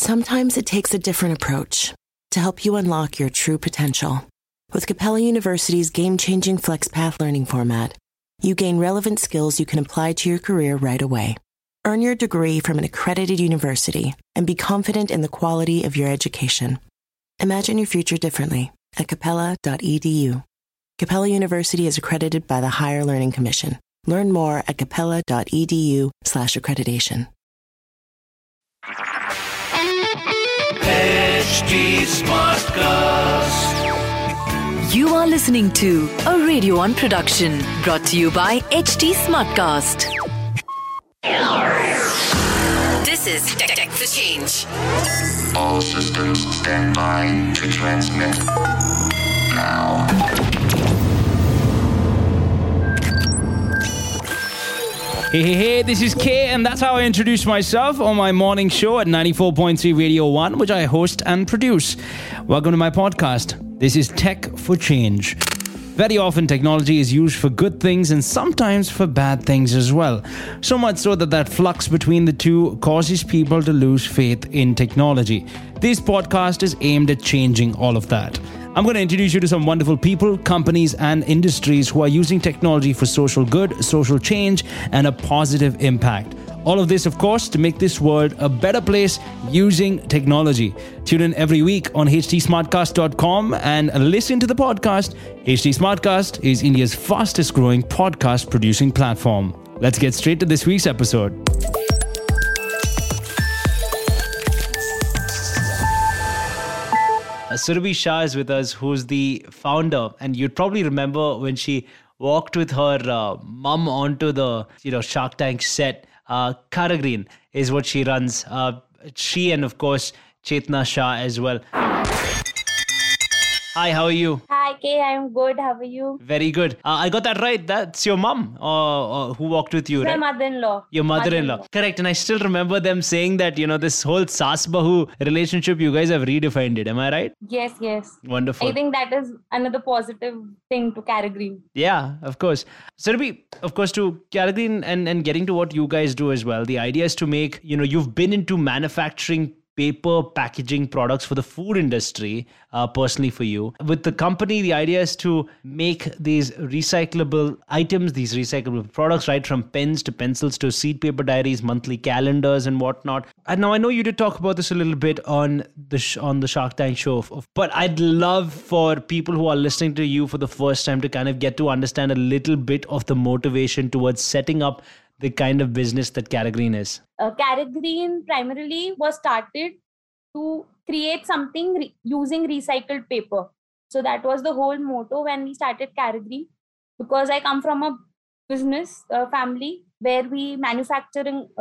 Sometimes it takes a different approach to help you unlock your true potential. With Capella University's game-changing FlexPath learning format, you gain relevant skills you can apply to your career right away. Earn your degree from an accredited university and be confident in the quality of your education. Imagine your future differently at capella.edu. Capella University is accredited by the Higher Learning Commission. Learn more at capella.edu/accreditation. HT Smartcast. You are listening to a Radio One production brought to you by HT Smartcast. This is Tech for Change. All systems stand by to transmit now. Hey, this is Kay, and that's how I introduce myself on my morning show at 94.3 Radio 1, which I host and produce. Welcome to my podcast. This is Tech for Change. Very often, technology is used for good things and sometimes for bad things as well. So much so that flux between the two causes people to lose faith in technology. This podcast is aimed at changing all of that. I'm going to introduce you to some wonderful people, companies, and industries who are using technology for social good, social change, and a positive impact. All of this, of course, to make this world a better place using technology. Tune in every week on htsmartcast.com and listen to the podcast. HT Smartcast is India's fastest growing podcast producing platform. Let's get straight to this week's episode. Surabhi Shah is with us, who's the founder, and you'd probably remember when she walked with her mum onto the Shark Tank set. Cara Green is what she runs. She and of course Chetna Shah as well. Hi, how are you? Hi, Kay. I'm good. How are you? Very good. I got that right. That's your mum who walked with you, right? My mother-in-law. Your mother-in-law. Correct. And I still remember them saying that, this whole Saas-Bahu relationship, you guys have redefined it. Am I right? Yes. Wonderful. I think that is another positive thing to Cara Green. Yeah, of course. Surabhi, of course, to Cara Green and getting to what you guys do as well, the idea is to make, you've been into manufacturing paper packaging products for the food industry, personally for you. With the company, the idea is to make these recyclable items, these recyclable products, right from pens to pencils to seed paper diaries, monthly calendars and whatnot. And now I know you did talk about this a little bit on the Shark Tank show, but I'd love for people who are listening to you for the first time to kind of get to understand a little bit of the motivation towards setting up the kind of business that Cara Green is. Cara Green primarily was started to create something using recycled paper. So that was the whole motto when we started Cara Green, because I come from a business family where we manufacture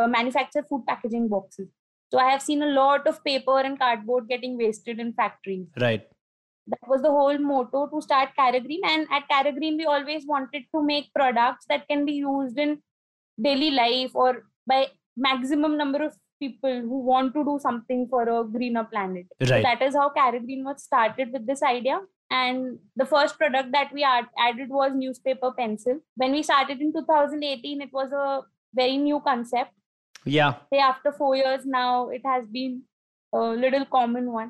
food packaging boxes. So I have seen a lot of paper and cardboard getting wasted in factories. Right. That was the whole motto to start Cara Green. And at Cara Green, we always wanted to make products that can be used in daily life or by maximum number of people who want to do something for a greener planet. Right. So that is how Cara Green was started with this idea. And the first product that we added was newspaper pencil. When we started in 2018, it was a very new concept. Yeah. Say after 4 years now, it has been a little common one.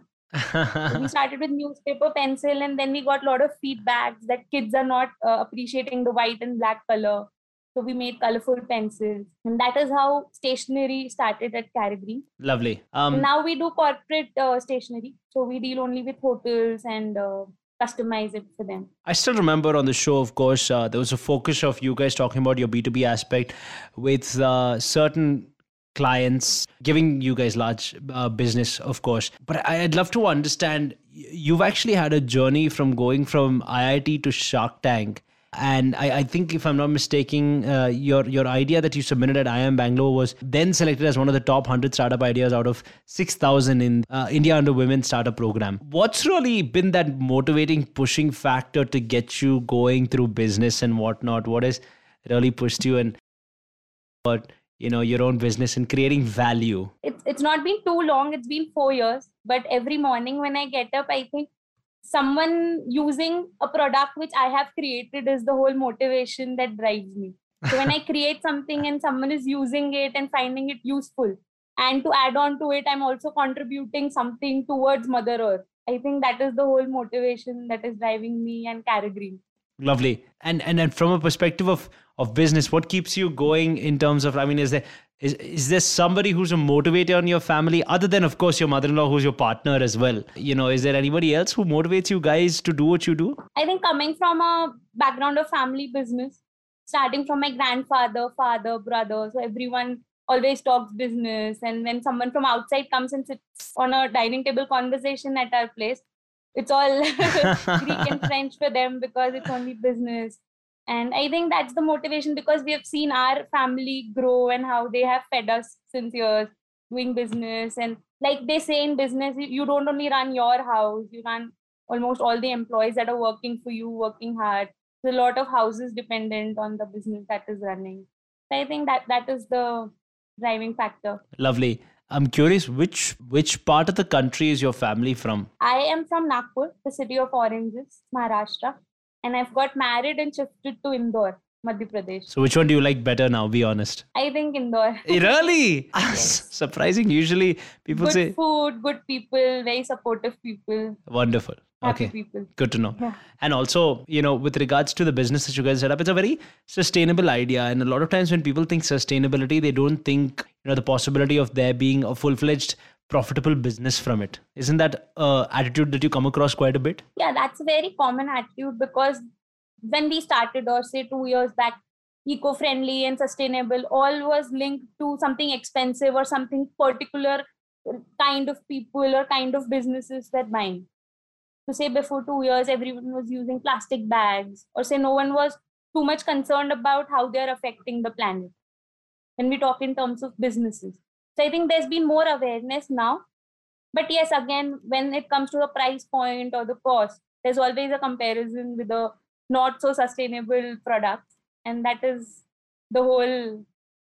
So we started with newspaper pencil, and then we got a lot of feedbacks that kids are not appreciating the white and black color. So we made colorful pencils, and that is how stationery started at Cara Green. Lovely. Now we do corporate stationery. So we deal only with hotels and customize it for them. I still remember on the show, of course, there was a focus of you guys talking about your B2B aspect with certain clients, giving you guys large business, of course. But I'd love to understand, you've actually had a journey from going from IIT to Shark Tank. And I think, if I'm not mistaken, your idea that you submitted at IIM Bangalore was then selected as one of the top 100 startup ideas out of 6,000 in India Under Women Startup Program. What's really been that motivating, pushing factor to get you going through business and whatnot? What has really pushed you and your own business and creating value? It's not been too long. It's been 4 years. But every morning when I get up, I think someone using a product which I have created is the whole motivation that drives me. So when I create something and someone is using it and finding it useful, And to add on to it, I'm also contributing something towards Mother Earth. I think that is the whole motivation that is driving me and Carry Green. Lovely. And from a perspective of business, what keeps you going in terms of, I mean, is there somebody who's a motivator in your family other than, of course, your mother-in-law, who's your partner as well? Is there anybody else who motivates you guys to do what you do? I think coming from a background of family business, starting from my grandfather, father, brother, so everyone always talks business. And when someone from outside comes and sits on a dining table conversation at our place, it's all Greek and French for them because it's only business. And I think that's the motivation because we have seen our family grow and how they have fed us since years doing business. And like they say in business, you don't only run your house, you run almost all the employees that are working for you, working hard. There's a lot of houses dependent on the business that is running. So I think that is the driving factor. Lovely. I'm curious, which part of the country is your family from? I am from Nagpur, the city of oranges, Maharashtra. And I've got married and shifted to Indore, Madhya Pradesh. So which one do you like better now? Be honest. I think Indore. Really? Yes. Surprising. Usually people say... Good food, good people, very supportive people. Wonderful. Happy Okay. people. Good to know. Yeah. And also, with regards to the business that you guys set up, it's a very sustainable idea. And a lot of times when people think sustainability, they don't think, the possibility of there being a full-fledged profitable business from it. Isn't that attitude that you come across quite a bit? Yeah, that's a very common attitude because when we started, or say 2 years back, eco-friendly and sustainable, all was linked to something expensive or something particular kind of people or kind of businesses were buying. To say before 2 years, everyone was using plastic bags, or say no one was too much concerned about how they're affecting the planet. When we talk in terms of businesses. So I think there's been more awareness now. But yes, again, when it comes to the price point or the cost, there's always a comparison with the not so sustainable products. And that is the whole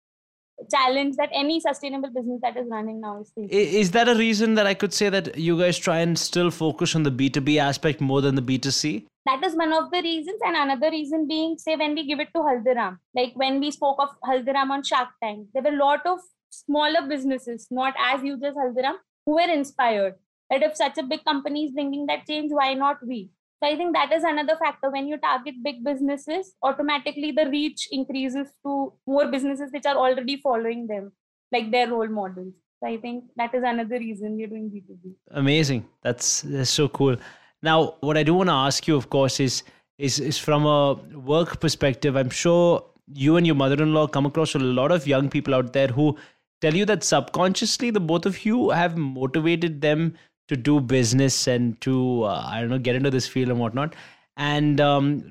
challenge that any sustainable business that is running now is facing. Is that a reason that I could say that you guys try and still focus on the B2B aspect more than the B2C? That is one of the reasons. And another reason being, say, when we give it to Haldiram, like when we spoke of Haldiram on Shark Tank, there were a lot of smaller businesses, not as huge as Haldiram, who were inspired that if such a big company is bringing that change, why not we? So I think that is another factor. When you target big businesses, automatically the reach increases to more businesses which are already following them, like their role models. So I think that is another reason we're doing B2B. Amazing. That's so cool. Now, what I do want to ask you, of course, is from a work perspective. I'm sure you and your mother-in-law come across a lot of young people out there who tell you that subconsciously the both of you have motivated them to do business and to, get into this field and whatnot. And,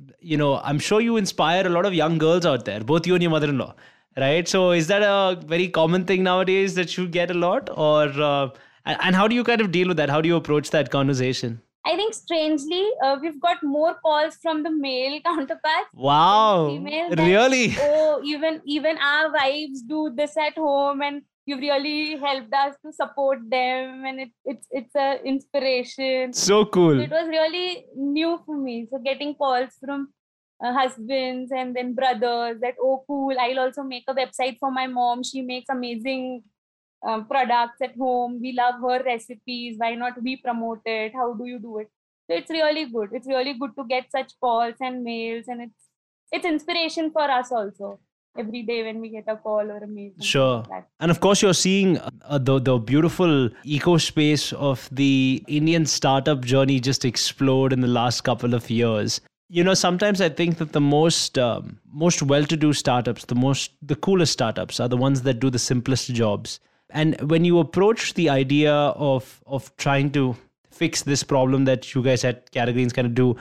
I'm sure you inspire a lot of young girls out there, both you and your mother-in-law, right? So is that a very common thing nowadays that you get a lot? Or and how do you kind of deal with that? How do you approach that conversation? I think strangely, we've got more calls from the male counterparts. Wow, Female really? Oh, even our wives do this at home, and you've really helped us to support them, and it's a inspiration. So cool. So it was really new for me. So getting calls from husbands and then brothers that, oh, cool, I'll also make a website for my mom. She makes amazing products at home. We love her recipes. Why not we promote it? How do you do it? So it's really good. It's really good to get such calls and mails, and it's inspiration for us also. Every day when we get a call or a mail. Sure. Like that. And of course, you're seeing the beautiful eco space of the Indian startup journey just explode in the last couple of years. Sometimes I think that the most well-to-do startups, the coolest startups are the ones that do the simplest jobs. And when you approach the idea of trying to fix this problem that you guys at Carry Greens kind of do,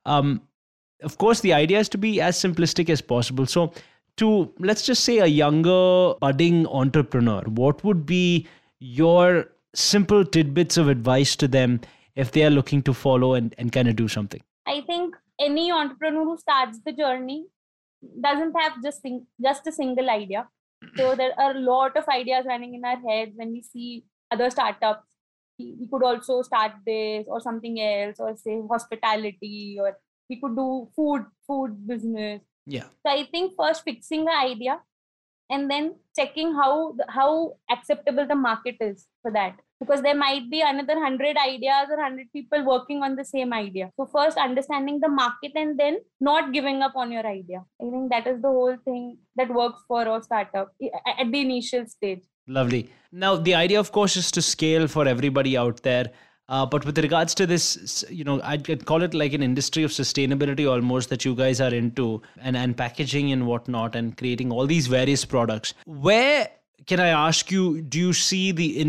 of course, the idea is to be as simplistic as possible. So to, let's just say, a younger budding entrepreneur, what would be your simple tidbits of advice to them if they are looking to follow and kind of do something? I think any entrepreneur who starts the journey doesn't have just a single idea. So there are a lot of ideas running in our heads when we see other startups. We could also start this or something else, or say hospitality, or we could do food business. Yeah. So I think first fixing the idea, and then checking how acceptable the market is for that. Because there might be another 100 ideas or 100 people working on the same idea. So first understanding the market and then not giving up on your idea. I think that is the whole thing that works for a startup at the initial stage. Lovely. Now, the idea, of course, is to scale for everybody out there. But with regards to this, I'd call it like an industry of sustainability almost that you guys are into, and packaging and whatnot, and creating all these various products. Where, can I ask you, do you see the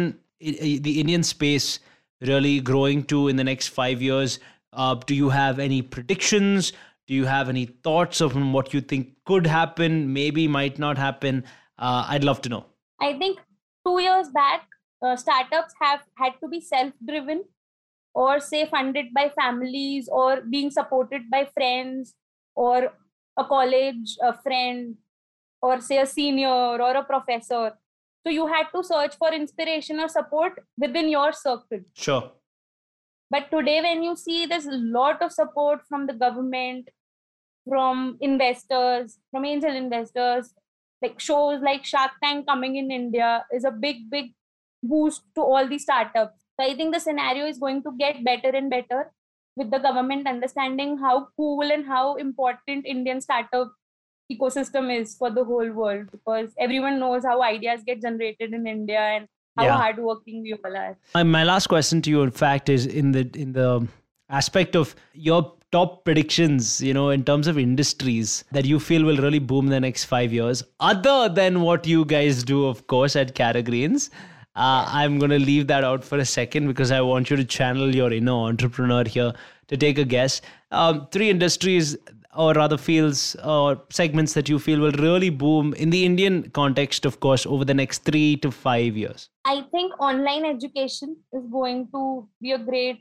Indian space really growing to in the next 5 years? Do you have any predictions? Do you have any thoughts of what you think could happen, maybe might not happen? I'd love to know. I think 2 years back, startups have had to be self-driven or say funded by families or being supported by friends or a college friend or say a senior or a professor. So you had to search for inspiration or support within your circle. Sure. But today when you see there's a lot of support from the government, from investors, from angel investors, like shows like Shark Tank coming in India is a big boost to all the startups. So I think the scenario is going to get better and better with the government understanding how cool and how important Indian startup ecosystem is for the whole world, because everyone knows how ideas get generated in India and how hardworking we all are. My last question to you, in fact, is in the aspect of your top predictions, in terms of industries that you feel will really boom in the next 5 years, other than what you guys do, of course, at Caragreens. I'm going to leave that out for a second because I want you to channel your inner entrepreneur here to take a guess. 3 industries, or rather fields or segments that you feel will really boom in the Indian context, of course, over the next 3 to 5 years. I think online education is going to be a great,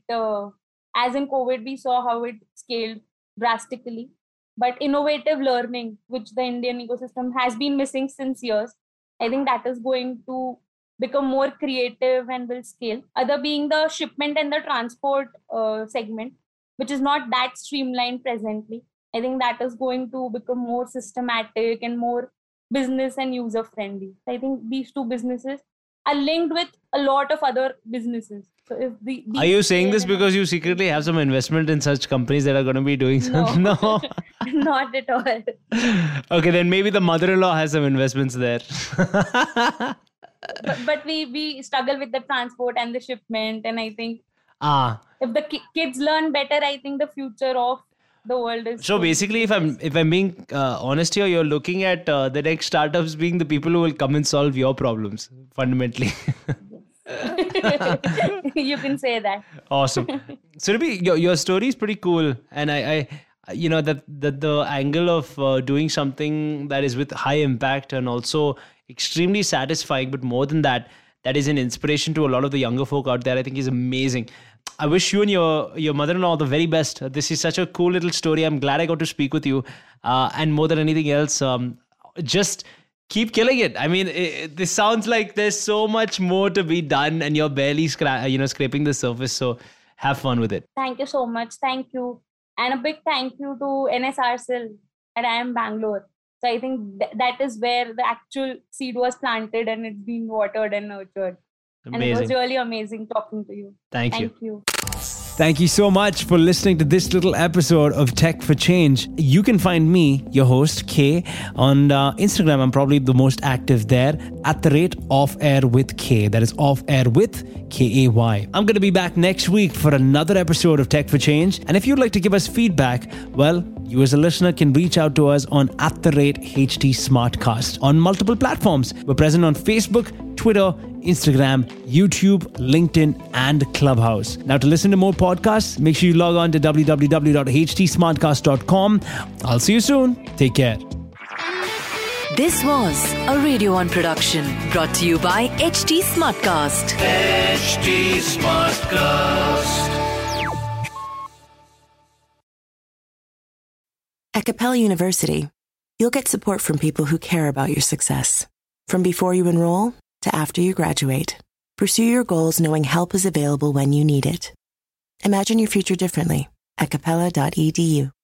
as in COVID, we saw how it scaled drastically. But innovative learning, which the Indian ecosystem has been missing since years, I think that is going to become more creative and will scale. Other being the shipment and the transport segment, which is not that streamlined presently. I think that is going to become more systematic and more business and user friendly. I think these 2 businesses are linked with a lot of other businesses. So if are you saying this because you secretly have some investment in such companies that are going to be doing something? No, not at all. Okay, then maybe the mother-in-law has some investments there. but we struggle with the transport and the shipment, and I think if the kids learn better, I think the future of the world is. So basically, if I'm being honest here, you're looking at the next startups being the people who will come and solve your problems fundamentally. You can say that. Awesome. Surabhi, your story is pretty cool, and I that the angle of doing something that is with high impact and also extremely satisfying, but more than that is an inspiration to a lot of the younger folk out there, I think is amazing. I wish you and your mother-in-law the very best. This is such a cool little story. I'm glad I got to speak with you. And more than anything else, just keep killing it. I mean, this sounds like there's so much more to be done and you're barely scraping the surface. So have fun with it. Thank you so much. Thank you. And a big thank you to NSRCL at IIM Bangalore. So I think that is where the actual seed was planted and it's been watered and nurtured. Amazing. And it was really amazing talking to you. Thank you. Thank you so much for listening to this little episode of Tech for Change. You can find me, your host, K, on Instagram. I'm probably the most active there, @OffAirWithK. That is OffAirWith KAY. I'm going to be back next week for another episode of Tech for Change. And if you'd like to give us feedback, well, you as a listener can reach out to us on @HT Smartcast on multiple platforms. We're present on Facebook, Twitter, Instagram, YouTube, LinkedIn, and Clubhouse. Now, to listen to more podcasts, make sure you log on to www.htsmartcast.com. I'll see you soon. Take care. This was a Radio One production brought to you by HT Smartcast. HT Smartcast. At Capella University, you'll get support from people who care about your success. From before you enroll to after you graduate, pursue your goals knowing help is available when you need it. Imagine your future differently at capella.edu.